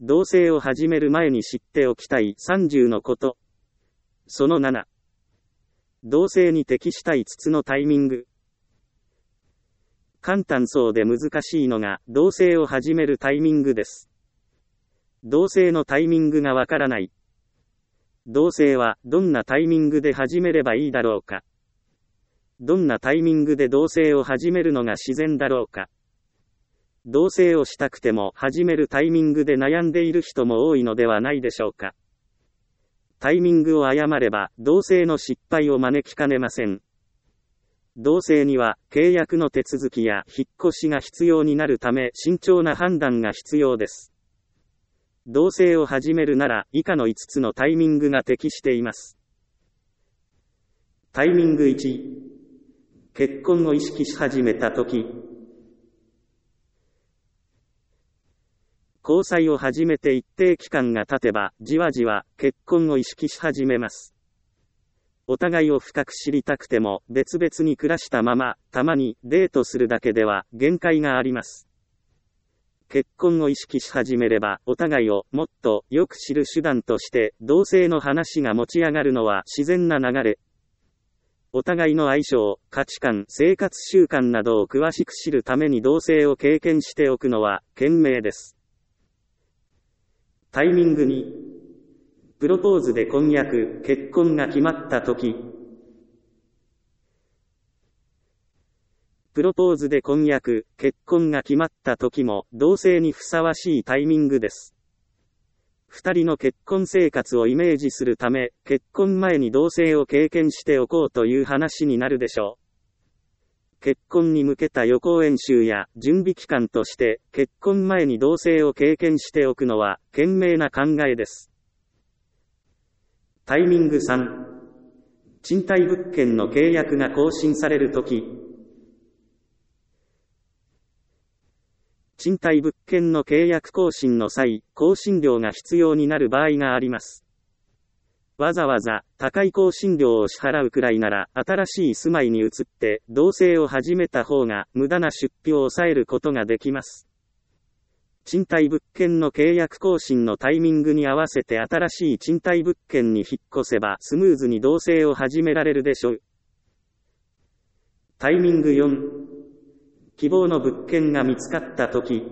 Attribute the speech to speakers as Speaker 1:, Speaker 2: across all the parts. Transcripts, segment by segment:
Speaker 1: 同棲を始める前に知っておきたい30のこと。その7。同棲に適した5つのタイミング。簡単そうで難しいのが、同棲を始めるタイミングです。同棲のタイミングがわからない。同棲はどんなタイミングで始めればいいだろうか。どんなタイミングで同棲を始めるのが自然だろうか。同棲をしたくても始めるタイミングで悩んでいる人も多いのではないでしょうか。タイミングを誤れば同棲の失敗を招きかねません。同棲には契約の手続きや引っ越しが必要になるため慎重な判断が必要です。同棲を始めるなら以下の5つのタイミングが適しています。タイミング1、結婚を意識し始めたとき。交際を始めて一定期間が経てば、じわじわ結婚を意識し始めます。お互いを深く知りたくても、別々に暮らしたまま、たまにデートするだけでは限界があります。結婚を意識し始めれば、お互いをもっとよく知る手段として、同性の話が持ち上がるのは自然な流れ。お互いの相性、価値観、生活習慣などを詳しく知るために同性を経験しておくのは賢明です。タイミング2、プロポーズで婚約、結婚が決まったとき。プロポーズで婚約、結婚が決まったときも、同棲にふさわしいタイミングです。二人の結婚生活をイメージするため、結婚前に同棲を経験しておこうという話になるでしょう。結婚に向けた予行演習や準備期間として、結婚前に同棲を経験しておくのは、賢明な考えです。タイミング3、賃貸物件の契約が更新されるとき。賃貸物件の契約更新の際、更新料が必要になる場合があります。わざわざ高い更新料を支払うくらいなら、新しい住まいに移って同棲を始めた方が無駄な出費を抑えることができます。賃貸物件の契約更新のタイミングに合わせて新しい賃貸物件に引っ越せばスムーズに同棲を始められるでしょう。タイミング4、希望の物件が見つかったとき。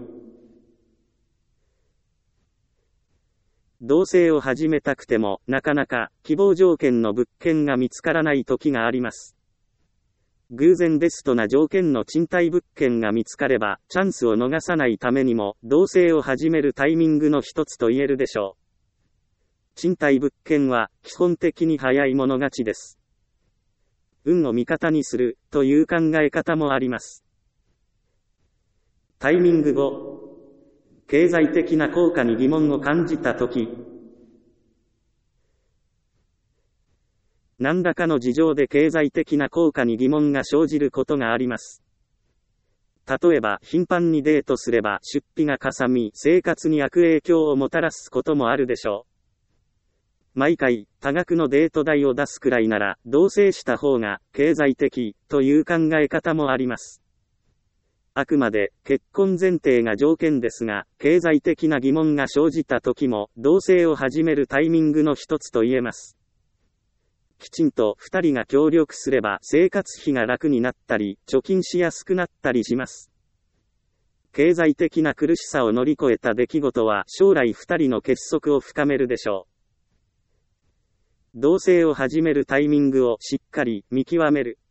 Speaker 1: 同棲を始めたくても、なかなか希望条件の物件が見つからない時があります。偶然ベストな条件の賃貸物件が見つかれば、チャンスを逃さないためにも、同棲を始めるタイミングの一つと言えるでしょう。賃貸物件は、基本的に早い者勝ちです。運を味方にする、という考え方もあります。タイミング5、経済的な効果に疑問を感じたとき。何らかの事情で経済的な効果に疑問が生じることがあります。例えば、頻繁にデートすれば出費がかさみ、生活に悪影響をもたらすこともあるでしょう。毎回、多額のデート代を出すくらいなら、同棲した方が経済的という考え方もあります。あくまで結婚前提が条件ですが、経済的な疑問が生じた時も、同棲を始めるタイミングの一つと言えます。きちんと二人が協力すれば生活費が楽になったり、貯金しやすくなったりします。経済的な苦しさを乗り越えた出来事は将来二人の結束を深めるでしょう。同棲を始めるタイミングをしっかり見極める。